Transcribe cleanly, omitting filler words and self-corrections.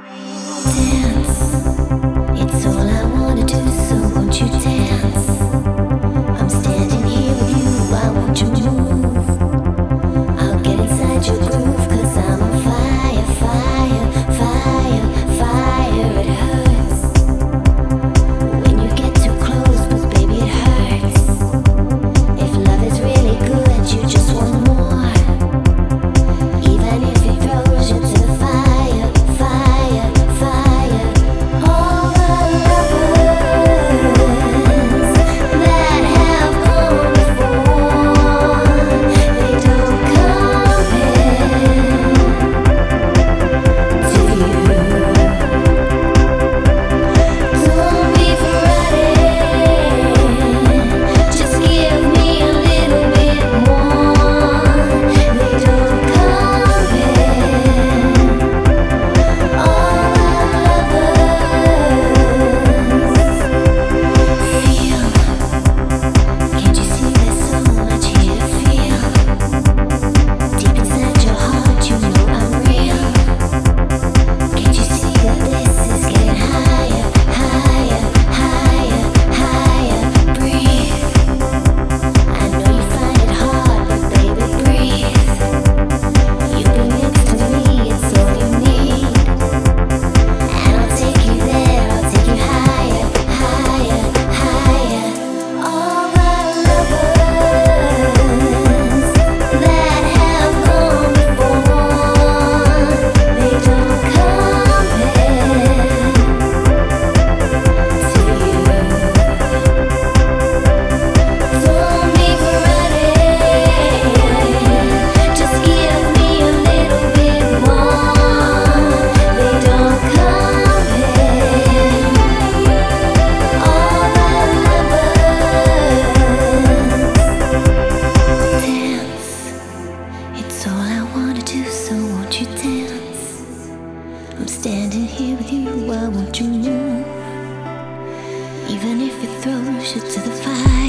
Dance, it's all I wanna do, so won't you dance? I'm standing here with you, why won't you move? I'll get inside your groove, 'cause I'm on fire, fire, fire, fire. It hurts when you get too close, but baby it hurts. If love is really good, you just want more. Even if it throws you to the fire, fire, fire. All the lovers that have gone before, they don't compare to you. Don't be fretting, just give me a little bit more. They don't compare. All the lovers feel. Can't you see there's so much here to feel? Deep inside your heart, you know I'm real. Can't you see that this is getting higher, higher, higher, higher? Breathe. I know you find it hard, but baby, breathe. You be next to me, it's all you need. And I'll take you there, I'll take you higher, higher, higher. All the lovers that have gone before, they don't compare to you. Don't be fretting, just give me a little bit more. They don't compare. All the lovers dance. It's all I wanna do, so won't you dance? I'm standing here with you, why won't you move? Even if it throws you to the fire.